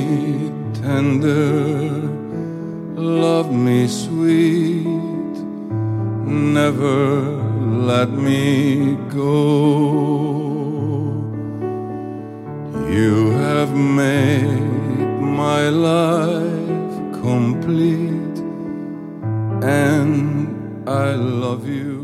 tender, love me sweet, never let me go. You have made my life complete, and I love you.